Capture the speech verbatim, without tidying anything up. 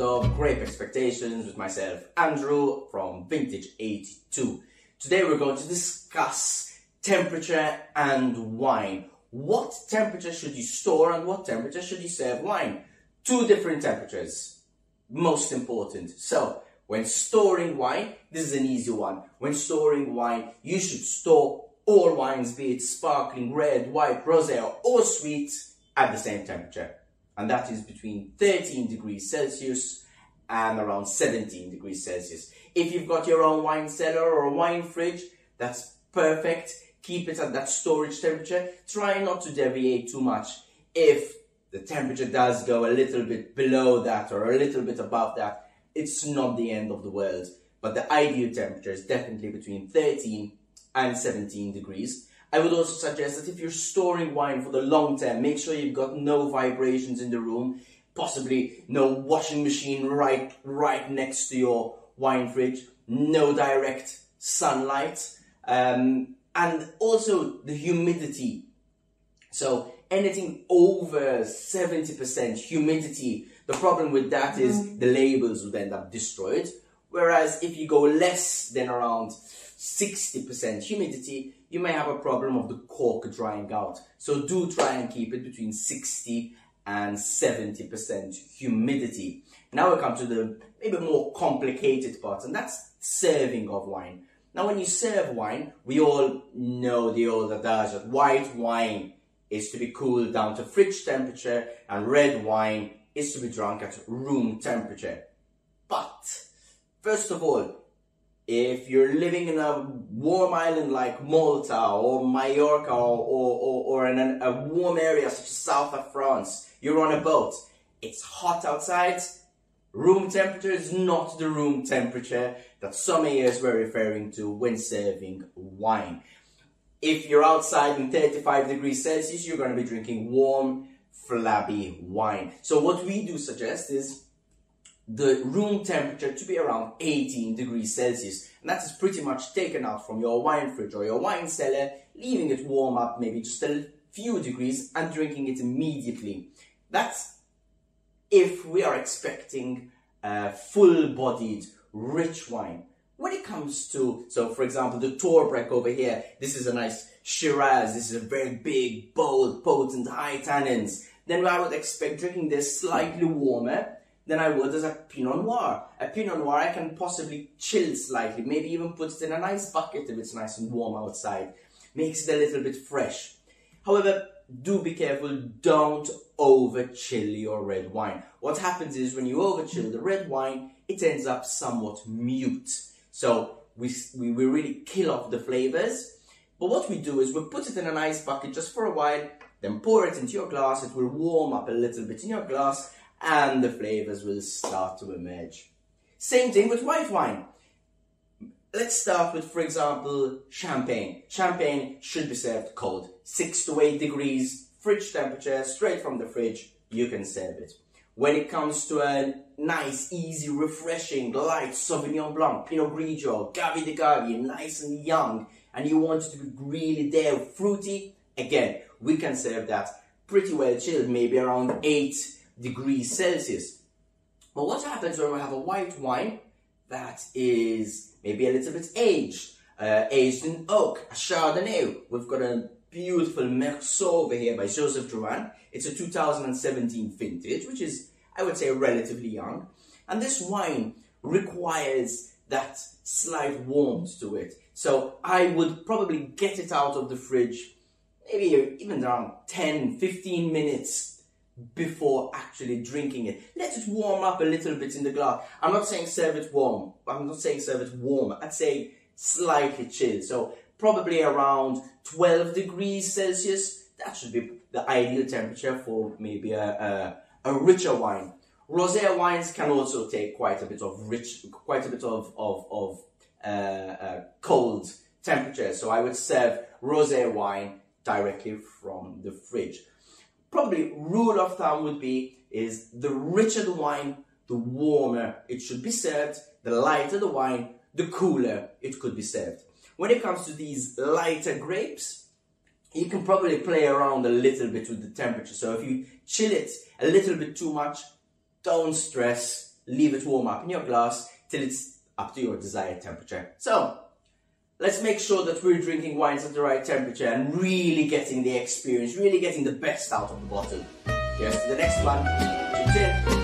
of Grape Expectations with myself, Andrew, from Vintage eighty-two. Today we're going to discuss temperature and wine. What temperature should you store and what temperature should you serve wine? Two different temperatures, most important. So, when storing wine, this is an easy one. When storing wine, you should store all wines, be it sparkling, red, white, rosé, or sweet, at the same temperature. And that is between thirteen degrees Celsius and around seventeen degrees Celsius. If you've got your own wine cellar or a wine fridge, that's perfect. Keep it at that storage temperature. Try not to deviate too much. If the temperature does go a little bit below that or a little bit above that, it's not the end of the world. But the ideal temperature is definitely between thirteen and seventeen degrees. I would also suggest that if you're storing wine for the long term, make sure you've got no vibrations in the room, possibly no washing machine right, right next to your wine fridge, no direct sunlight, um, and also the humidity. So anything over seventy percent humidity, the problem with that is mm. the labels would end up destroyed. Whereas if you go less than around sixty percent humidity, you may have a problem of the cork drying out. So do try and keep it between sixty and seventy percent humidity. Now we come to the maybe more complicated part, and that's serving of wine. Now when you serve wine, we all know the old adage that white wine is to be cooled down to fridge temperature and red wine is to be drunk at room temperature. But first of all, if you're living in a warm island like Malta or Mallorca or, or, or, or in an, a warm area such as south of France, you're on a boat, it's hot outside, room temperature is not the room temperature that sommeliers were referring to when serving wine. If you're outside in thirty-five degrees Celsius, you're going to be drinking warm, flabby wine. So what we do suggest is the room temperature to be around eighteen degrees Celsius. And that is pretty much taken out from your wine fridge or your wine cellar, leaving it warm up maybe just a few degrees and drinking it immediately. That's if we are expecting a full-bodied, rich wine. When it comes to, so for example, the Torbreck over here, this is a nice Shiraz, this is a very big, bold, potent, high tannins. Then I would expect drinking this slightly warmer than I would as a Pinot Noir. A Pinot Noir I can possibly chill slightly, maybe even put it in a nice bucket if it's nice and warm outside. Makes it a little bit fresh. However, do be careful, don't over chill your red wine. What happens is when you over chill the red wine, it ends up somewhat mute. So we, we, we really kill off the flavors. But what we do is we put it in an ice bucket just for a while, then pour it into your glass. It will warm up a little bit in your glass and the flavors will start to emerge. Same thing with white wine. Let's start with, for example, champagne. Champagne should be served cold. six to eight degrees, fridge temperature, straight from the fridge, you can serve it. When it comes to a nice, easy, refreshing, light Sauvignon Blanc, Pinot Grigio, Gavi de Gavi, nice and young, and you want it to be really there, fruity, again, we can serve that pretty well chilled, maybe around eight degrees Celsius. But what happens when we have a white wine that is maybe a little bit aged, uh, aged in oak, a Chardonnay? We've got a beautiful Merceau over here by Joseph Drouhin. It's a two thousand seventeen vintage, which is, I would say, relatively young. And this wine requires that slight warmth to it. So I would probably get it out of the fridge maybe even around ten, fifteen minutes before actually drinking it. Let it warm up a little bit in the glass. I'm not saying serve it warm. I'm not saying serve it warm. I'd say slightly chilled. So probably around twelve degrees Celsius. That should be the ideal temperature for maybe a, a, a richer wine. Rosé wines can also take quite a bit of rich, quite a bit of, of, of uh, uh, cold temperature. So I would serve rosé wine directly from the fridge. Probably rule of thumb would be is the richer the wine, the warmer it should be served. The lighter the wine, the cooler it could be served. When it comes to these lighter grapes, you can probably play around a little bit with the temperature. So if you chill it a little bit too much, don't stress. leave it warm up in your glass till it's up to your desired temperature. So, let's make sure that we're drinking wines at the right temperature and really getting the experience, really getting the best out of the bottle. Here's to the next one. Cheers.